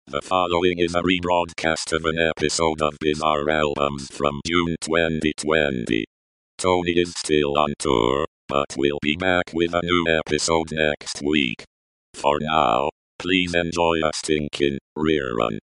The following is a rebroadcast of an episode of Bizarre Albums from June 2020. Tony is still on tour, but we'll be back with a new episode next week. For now, please enjoy a stinking rerun.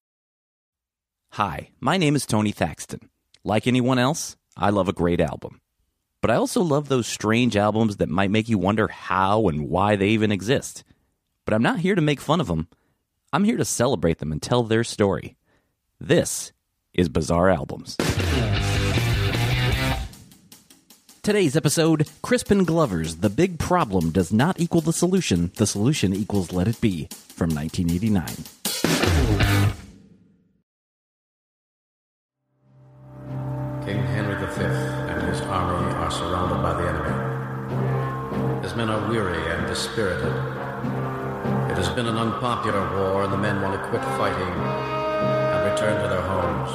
Hi, my name is Tony Thaxton. Like anyone else, I love a great album. But I also love those strange albums that might make you wonder how and why they even exist. But I'm not here to make fun of them. I'm here to celebrate them and tell their story. This is Bizarre Albums. Today's episode, Crispin Glover's The Big Problem Does Not Equal the Solution Equals Let It Be, from 1989. King Henry V and his army are surrounded by the enemy. His men are weary and dispirited. It has been an unpopular war, and the men want to quit fighting and return to their homes.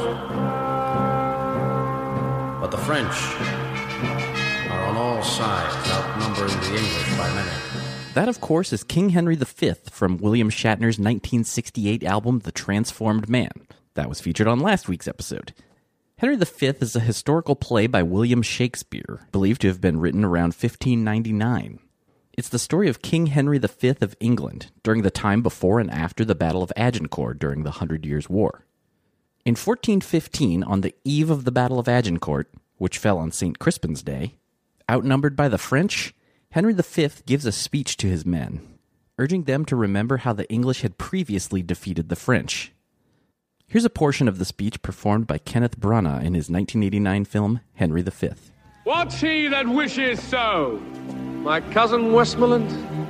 But the French are on all sides, outnumbering the English by many. That, of course, is King Henry V from William Shatner's 1968 album, The Transformed Man. That was featured on last week's episode. Henry V is a historical play by William Shakespeare, believed to have been written around 1599. It's the story of King Henry V of England during the time before and after the Battle of Agincourt during the 100 Years' War. In 1415, on the eve of the Battle of Agincourt, which fell on St. Crispin's Day, outnumbered by the French, Henry V gives a speech to his men, urging them to remember how the English had previously defeated the French. Here's a portion of the speech performed by Kenneth Branagh in his 1989 film, Henry V. What's he that wishes so? My cousin Westmoreland?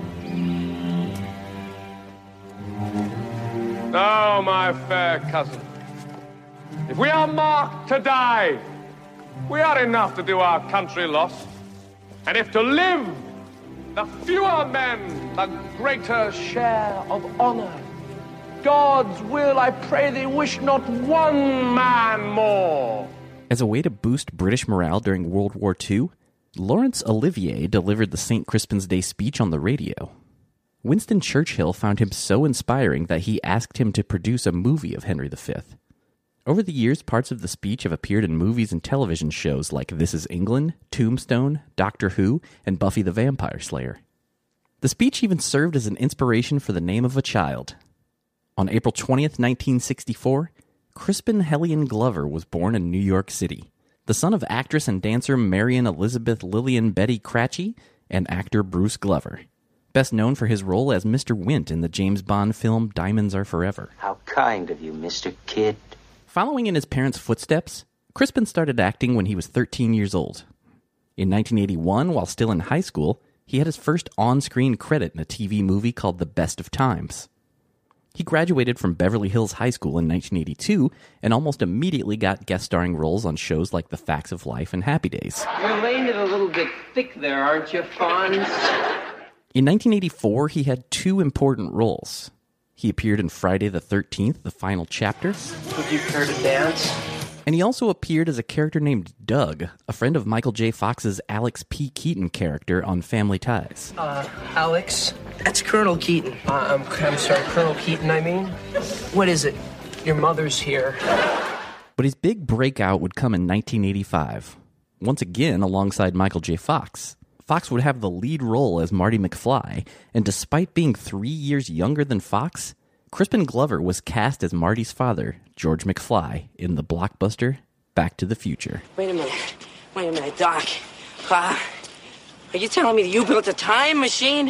No, my fair cousin. If we are marked to die, we are enough to do our country loss. And if to live, the fewer men, the greater share of honor. God's will, I pray thee, wish not one man more. As a way to boost British morale during World War II, Laurence Olivier delivered the St. Crispin's Day speech on the radio. Winston Churchill found him so inspiring that he asked him to produce a movie of Henry V. Over the years, parts of the speech have appeared in movies and television shows like This Is England, Tombstone, Doctor Who, and Buffy the Vampire Slayer. The speech even served as an inspiration for the name of a child. On April 20th, 1964, Crispin Hellion Glover was born in New York City, the son of actress and dancer Marion Elizabeth Lillian Betty Cratchey and actor Bruce Glover, best known for his role as Mr. Wint in the James Bond film Diamonds Are Forever. How kind of you, Mr. Kidd. Following in his parents' footsteps, Crispin started acting when he was 13 years old. In 1981, while still in high school, he had his first on-screen credit in a TV movie called The Best of Times. He graduated from Beverly Hills High School in 1982 and almost immediately got guest starring roles on shows like The Facts of Life and Happy Days. You're laying it a little bit thick there, aren't you, Fonz? In 1984, he had two important roles. He appeared in Friday the 13th, the final chapter. Would you care to dance? And he also appeared as a character named Doug, a friend of Michael J. Fox's Alex P. Keaton character on Family Ties. Alex? That's Colonel Keaton. I'm sorry, Colonel Keaton, I mean. What is it? Your mother's here. But his big breakout would come in 1985. Once again, alongside Michael J. Fox. Fox would have the lead role as Marty McFly, and despite being 3 years younger than Fox, Crispin Glover was cast as Marty's father, George McFly, in the blockbuster Back to the Future. Wait a minute, Doc. Are you telling me that you built a time machine?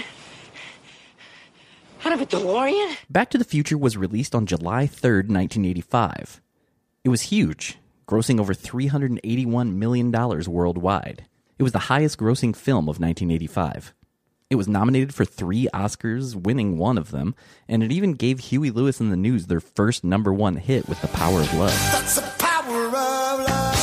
Out of a DeLorean? Back to the Future was released on July 3rd, 1985. It was huge, grossing over $381 million worldwide. It was the highest grossing film of 1985. It was nominated for 3 Oscars, winning one of them, and it even gave Huey Lewis and the News their first #1 hit with The Power of Love. That's the power of love.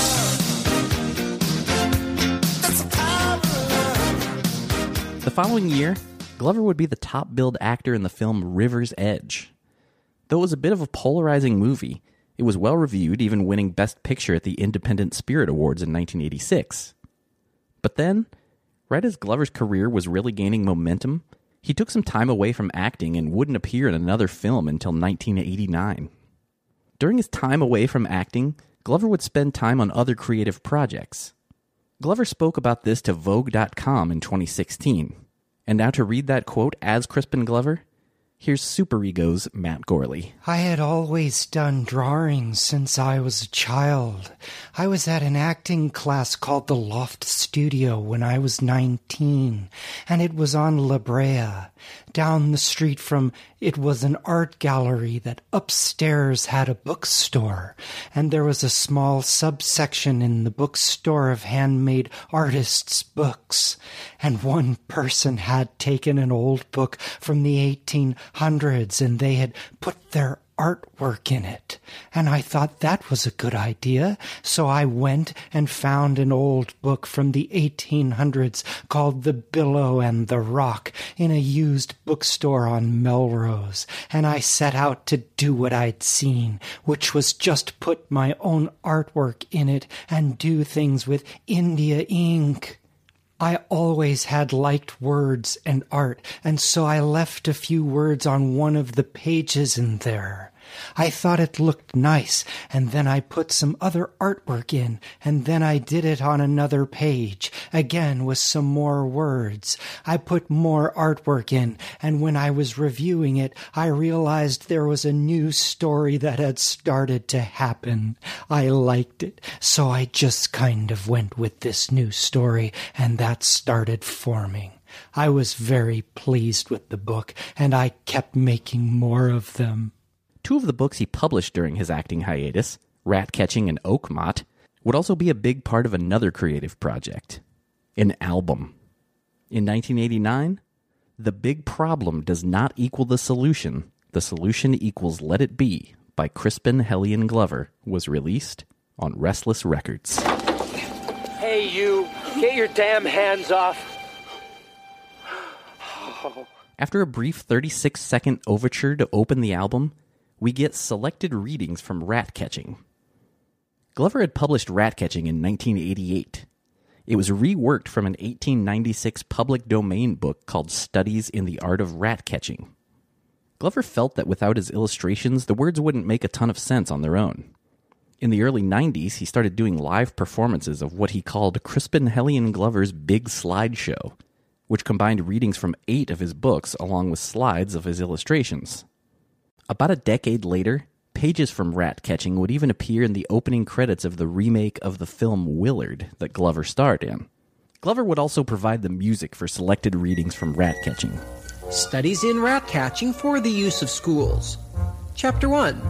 That's the power of love. The following year, Glover would be the top-billed actor in the film River's Edge. Though it was a bit of a polarizing movie, it was well-reviewed, even winning Best Picture at the Independent Spirit Awards in 1986. But then, right as Glover's career was really gaining momentum, He took some time away from acting and wouldn't appear in another film until 1989. During his time away from acting, Glover would spend time on other creative projects. Glover spoke about this to Vogue.com in 2016. And now to read that quote as Crispin Glover, here's Super Ego's Matt Gorley. I had always done drawings since I was a child. I was at an acting class called the Loft Studio when I was 19, and it was on La Brea. Down the street from it was an art gallery that upstairs had a bookstore, and there was a small subsection in the bookstore of handmade artists' books. And one person had taken an old book from the 1800s, and they had put their artwork in it, and I thought that was a good idea, so I went and found an old book from the 1800s called The Billow and the Rock in a used bookstore on Melrose, and I set out to do what I'd seen, which was just put my own artwork in it and do things with India ink. I always had liked words and art, and so I left a few words on one of the pages in there. I thought it looked nice, and then I put some other artwork in, and then I did it on another page, again with some more words. I put more artwork in, and when I was reviewing it, I realized there was a new story that had started to happen. I liked it, so I just kind of went with this new story, and that started forming. I was very pleased with the book, and I kept making more of them. Two of the books he published during his acting hiatus, Rat Catching and Oakmont, would also be a big part of another creative project, an album. In 1989, The Big Problem Does Not Equal the Solution Equals Let It Be by Crispin Hellion Glover was released on Restless Records. Hey, you, get your damn hands off. After a brief 36-second overture to open the album, we get selected readings from Rat Catching. Glover had published Rat Catching in 1988. It was reworked from an 1896 public domain book called Studies in the Art of Rat Catching. Glover felt that without his illustrations, the words wouldn't make a ton of sense on their own. In the early 90s, he started doing live performances of what he called Crispin Hellion Glover's Big Slideshow, which combined readings from 8 of his books along with slides of his illustrations. About a decade later, pages from Rat Catching would even appear in the opening credits of the remake of the film Willard that Glover starred in. Glover would also provide the music for selected readings from Rat Catching. Studies in rat catching for the use of schools. Chapter 1.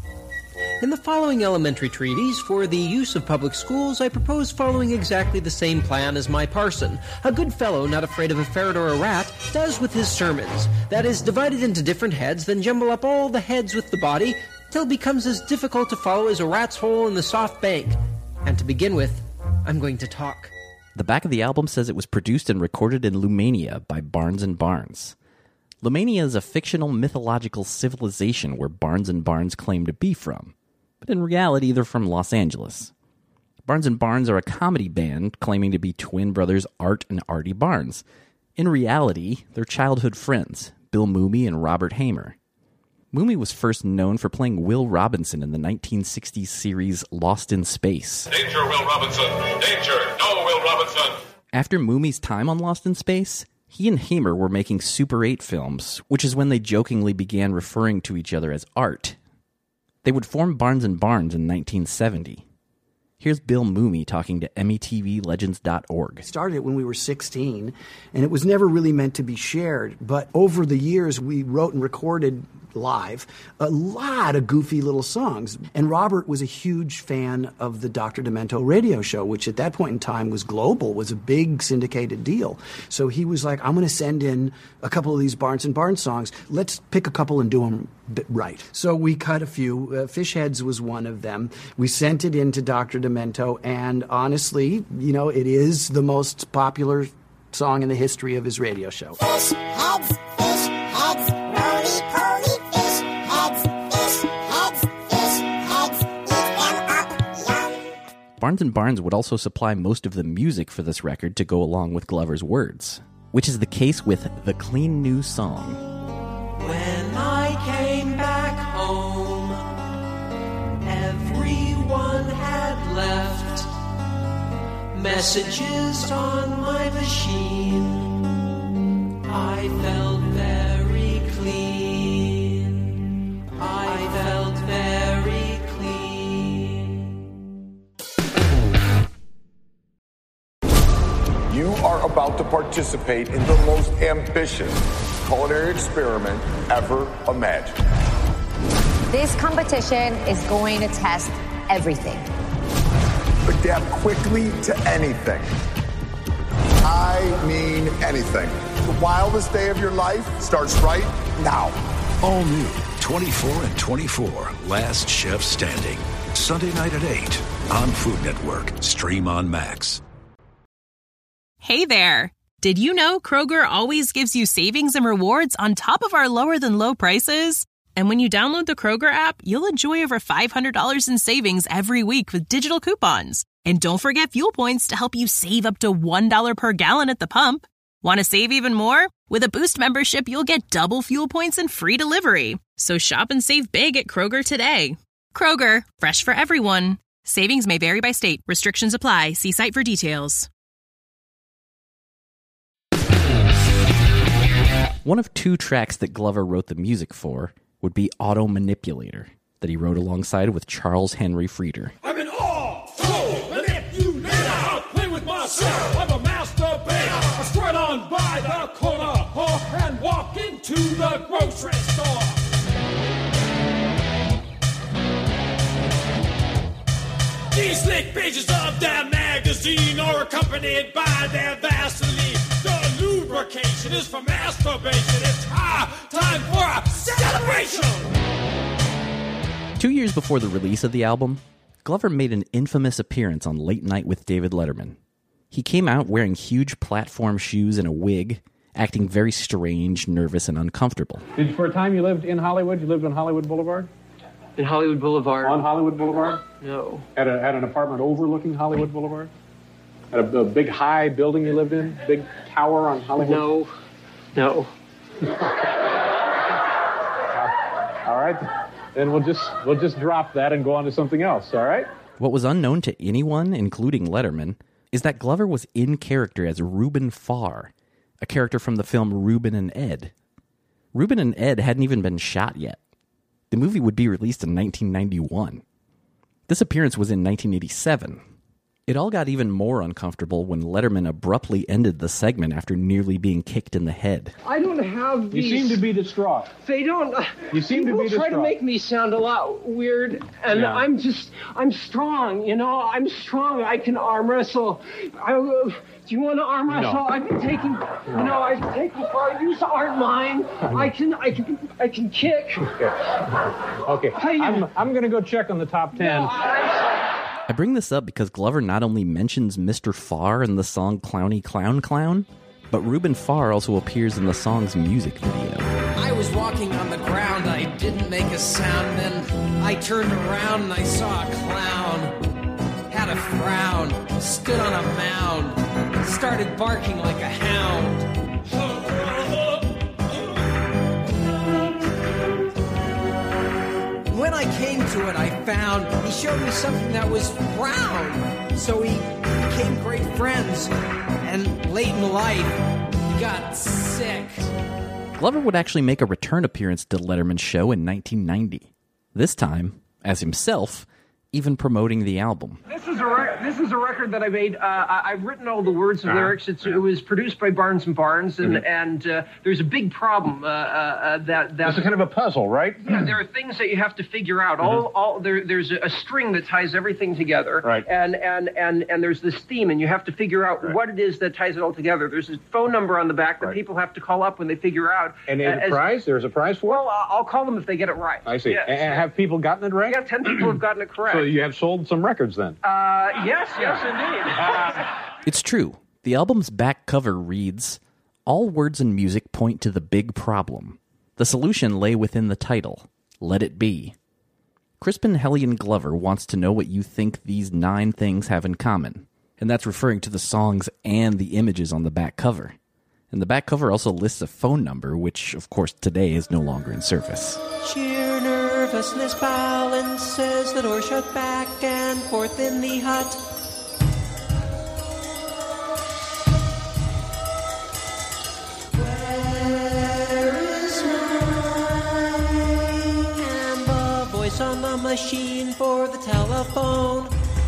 In the following elementary treatise for the use of public schools, I propose following exactly the same plan as my parson, a good fellow not afraid of a ferret or a rat, does with his sermons. That is, divided into different heads, then jumble up all the heads with the body, till it becomes as difficult to follow as a rat's hole in the soft bank. And to begin with, I'm going to talk. The back of the album says it was produced and recorded in Lumania by Barnes & Barnes. Lumania is a fictional mythological civilization where Barnes & Barnes claim to be from, but in reality they're from Los Angeles. Barnes & Barnes are a comedy band claiming to be twin brothers Art and Artie Barnes. In reality, they're childhood friends, Bill Mumy and Robert Hamer. Mumy was first known for playing Will Robinson in the 1960s series Lost in Space. Danger, Will Robinson! Danger! No, Will Robinson! After Mumy's time on Lost in Space, he and Hamer were making Super 8 films, which is when they jokingly began referring to each other as Art. They would form Barnes & Barnes in 1970. Here's Bill Mumy talking to METVLegends.org. We started it when we were 16, and it was never really meant to be shared. But over the years, we wrote and recorded live a lot of goofy little songs. And Robert was a huge fan of the Dr. Demento radio show, which at that point in time was global, was a big syndicated deal. So he was like, I'm going to send in a couple of these Barnes & Barnes songs. Let's pick a couple and do them right. So we cut a few. Fish Heads was one of them. We sent it in to Dr. Demento, and honestly, you know, it is the most popular song in the history of his radio show. Fish heads, roly-poly fish heads, eat them up, yum. Barnes & Barnes would also supply most of the music for this record to go along with Glover's words. which is the case with The Clean New Song. When I came back home, everyone had left messages on my machine. I felt very clean. I felt very clean. You are about to participate in the most ambitious culinary experiment ever imagined. This competition is going to test everything. Adapt quickly to anything. I mean anything. The wildest day of your life starts right now. All new 24 and 24, Last Chef Standing. Sunday night at 8 on Food Network. Stream on Max. Hey there. Did you know Kroger always gives you savings and rewards on top of our lower than low prices? And when you download the Kroger app, you'll enjoy over $500 in savings every week with digital coupons. And don't forget fuel points to help you save up to $1 per gallon at the pump. Want to save even more? With a Boost membership, you'll get double fuel points and free delivery. So shop and save big at Kroger today. Kroger, fresh for everyone. Savings may vary by state. Restrictions apply. See site for details. One of two tracks that Glover wrote the music for would be Auto Manipulator, that he wrote alongside with Charles Henry Frieder. I'm an manipulator. I play with myself. I'm a masturbator. I strut on by the corner and walk into the grocery store. These slick pages of their magazine are accompanied by their Vaseline. The lubrication is for masturbation. It's time for a celebration. 2 years before the release of the album, Glover made an infamous appearance on Late Night with David Letterman. He came out wearing huge platform shoes and a wig, acting very strange, nervous, and uncomfortable. For a time you lived in Hollywood? You lived on Hollywood Boulevard? In Hollywood Boulevard. On Hollywood Boulevard? No. At an apartment overlooking Hollywood Boulevard? At a big high building you lived in? Big tower on Hollywood? No. All right. Then we'll just drop that and go on to something else, all right? What was unknown to anyone, including Letterman, is that Glover was in character as Reuben Farr, a character from the film Reuben and Ed. Reuben and Ed hadn't even been shot yet. The movie would be released in 1991. This appearance was in 1987. It all got even more uncomfortable when Letterman abruptly ended the segment after nearly being kicked in the head. I don't have these... You seem to be distraught. They don't... You seem to be distraught. People try to make me sound a lot weird, and yeah. I'm strong, you know? I'm strong. I can arm wrestle. Do you want to arm wrestle? No. I've been taking... I've been taking part. These aren't mine. I can kick. Okay. I'm going to go check on the top 10. No, I bring this up because Glover not only mentions Mr. Farr in the song Clowny Clown Clown, but Reuben Farr also appears in the song's music video. I was walking on the ground, I didn't make a sound, then I turned around and I saw a clown. Had a frown, stood on a mound, started barking like a hound. When I came to it, I found he showed me something that was brown. So we became great friends, and late in life, he got sick. Glover would actually make a return appearance to Letterman's show in 1990. This time, as himself, even promoting the album. This is a record that I made. I've written all the words and lyrics. It was produced by Barnes and Barnes, and there's a big problem that it's kind of a puzzle, right? Yeah, there are things that you have to figure out. There's a string that ties everything together, right? And there's this theme, and you have to figure out what it is that ties it all together. There's a phone number on the back that people have to call up when they figure out. And there's a prize for it? Well, I'll call them if they get it right. I see. Yes. And have people gotten it right? Yeah, 10 people have gotten it correct. So you have sold some records then? Yes, indeed. It's true. The album's back cover reads, "All words and music point to the big problem. The solution lay within the title, Let It Be." Crispin Hellion Glover wants to know what you think these 9 things have in common, and that's referring to the songs and the images on the back cover. And the back cover also lists a phone number, which, of course, today is no longer in service. Sheer nervousness balances the door shut back and forth in the hut. Where is mine? And the voice on the machine for the telephone.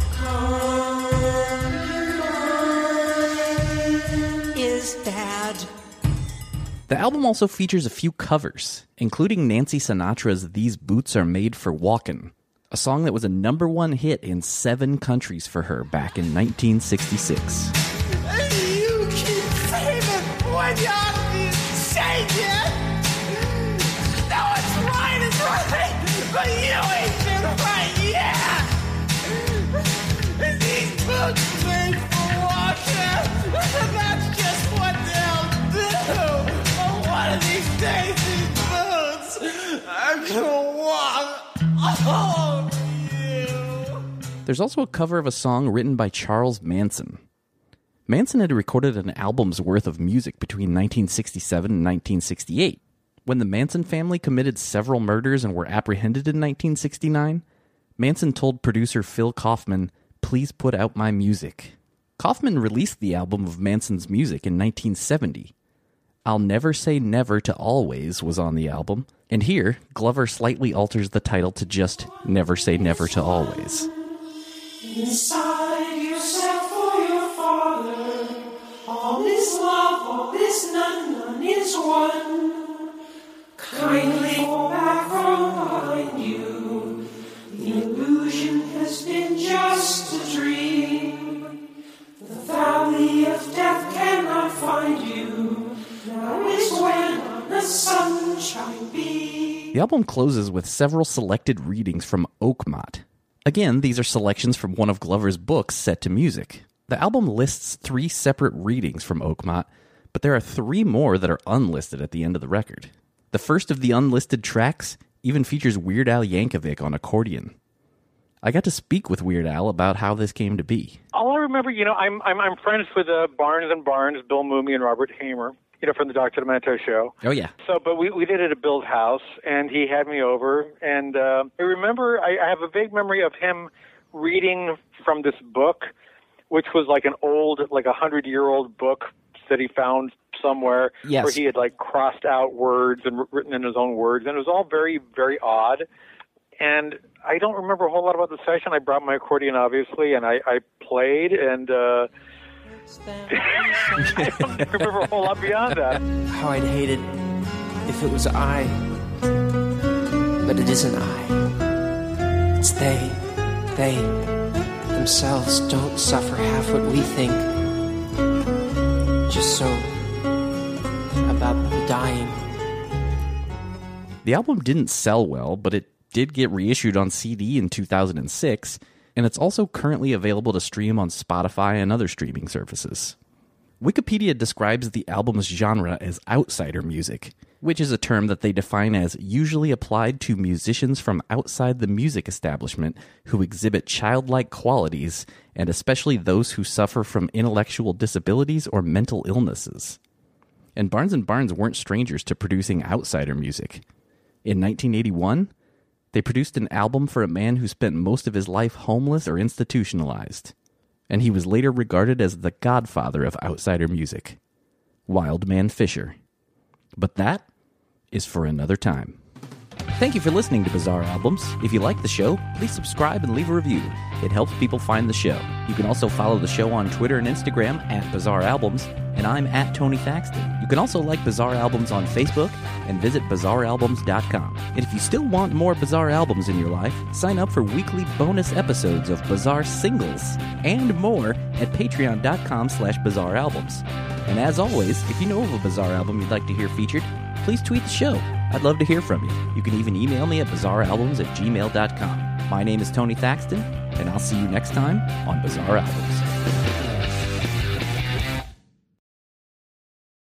Is Dad. The album also features a few covers, including Nancy Sinatra's These Boots Are Made for Walkin', a song that was a #1 hit in 7 countries for her back in 1966. You keep saying when you ought to be saying it. No, it's right, but you ain't been right yet. These boots made for walking, that's just what they'll do. But one of these days, these boots are gonna walk on you. There's also a cover of a song written by Charles Manson. Manson had recorded an album's worth of music between 1967 and 1968. When the Manson family committed several murders and were apprehended in 1969, Manson told producer Phil Kaufman, "Please put out my music." Kaufman released the album of Manson's music in 1970. I'll Never Say Never to Always was on the album, and here, Glover slightly alters the title to just Never Say Never to Always. Inside yourself for your father, all is love, all is none, none is one. Kindly fall back from behind you. The illusion has been just a dream. The valley of death cannot find you. Now is when the sunshine beams. The album closes with several selected readings from Oakmont. Again, these are selections from one of Glover's books set to music. The album lists 3 separate readings from Oakmont, but there are 3 more that are unlisted at the end of the record. The first of the unlisted tracks even features Weird Al Yankovic on accordion. I got to speak with Weird Al about how this came to be. All I remember, I'm friends with Barnes and Barnes, Bill Mooney and Robert Hamer, from the Dr. Demento show. Oh, yeah. So, but we did it at Bill's house, and he had me over, and I remember, I have a vague memory of him reading from this book, which was like an old, like 100-year-old book that he found somewhere, yes, where he had like crossed out words and written in his own words, and it was all very, very odd. And I don't remember a whole lot about the session. I brought my accordion, obviously, and I played, and I don't remember a whole lot beyond that. How I'd hate it if it was I, but it isn't I. It's they. They themselves don't suffer half what we think. Just so about the dying. The album didn't sell well, but it did get reissued on CD in 2006, and it's also currently available to stream on Spotify and other streaming services. Wikipedia describes the album's genre as outsider music, which is a term that they define as usually applied to musicians from outside the music establishment who exhibit childlike qualities, and especially those who suffer from intellectual disabilities or mental illnesses. And Barnes & Barnes weren't strangers to producing outsider music. In 1981, they produced an album for a man who spent most of his life homeless or institutionalized, and he was later regarded as the godfather of outsider music, Wildman Fisher. But that is for another time. Thank you for listening to Bizarre Albums. If you like the show, please subscribe and leave a review. It helps people find the show. You can also follow the show on Twitter and Instagram at Bizarre Albums, and I'm at Tony Thaxton. You can also like Bizarre Albums on Facebook and visit BizarreAlbums.com. And if you still want more Bizarre Albums in your life, sign up for weekly bonus episodes of Bizarre Singles and more at Patreon.com/BizarreAlbums. And as always, if you know of a Bizarre Album you'd like to hear featured, please tweet the show. I'd love to hear from you. You can even email me at bizarrealbums@gmail.com. My name is Tony Thaxton, and I'll see you next time on Bizarre Albums.